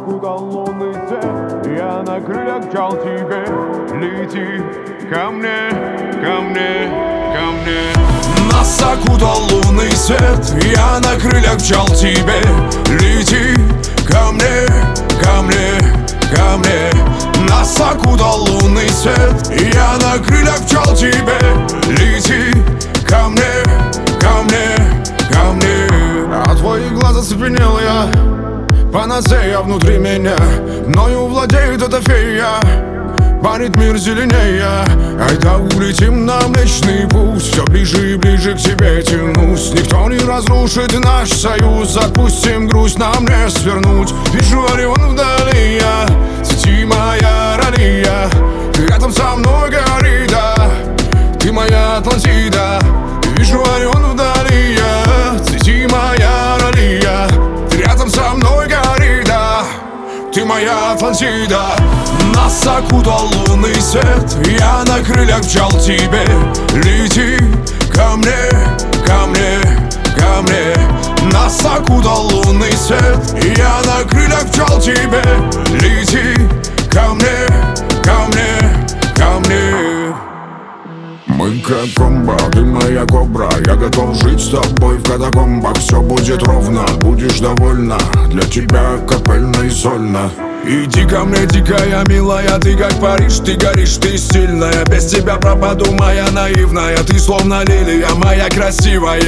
окутал лунный свет, я на крыльях мчал тебе. Лети ко мне, ко мне, ко мне. Нас окутал лунный свет, я на крыльях мчал тебе. Лети ко мне, ко мне, ко мне. Нас окутал лунный свет, я на крыльях мчал тебе. Лети ко мне, ко мне, ко мне. От твоих глаз оцепенел я, панацея внутри меня. Мною владеет эта фея, парит мир зеленее. Айда улетим на Млечный Путь, все ближе и ближе к тебе тянусь. Никто не разрушит наш союз, отпустим грусть, нам не свернуть. Вижу Орион вдали, я, сети моя Ралия. Ты рядом со мной, Горида, ты моя Атлантида. Вижу Орион вдали, я, сети моя Ралия. Ты рядом со мной, Горида, ты моя Атлантида. Нас окутал лунный свет, я на крыльях мчал тебе. Лети ко мне, ко мне, ко мне. Нас окутал лунный свет, я на крыльях мчал тебе. Лети ко мне, ко мне, ко мне. Мы как комбо, ты моя кобра. Я готов жить с тобой в катакомбах. Все будет ровно, будешь довольна. Для тебя капельно и сольно. Иди ко мне, дикая, милая, ты как Париж, ты горишь, ты стильная. Без тебя пропаду, моя наивная. Ты словно лилия, моя красивая.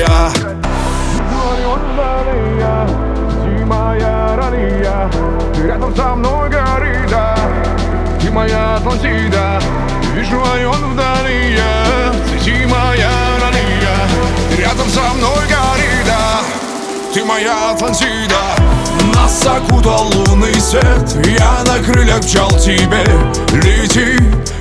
Орион вдали, я, сети моя Ралия. Ты рядом со мной, Горида, ты моя Атлантида. Вижу Орион вдали, я, сети моя Ралия. Ты рядом со мной, Горида, ты моя Атлантида. Нас окутал лунный свет, я на крыльях мчал тебе. Лети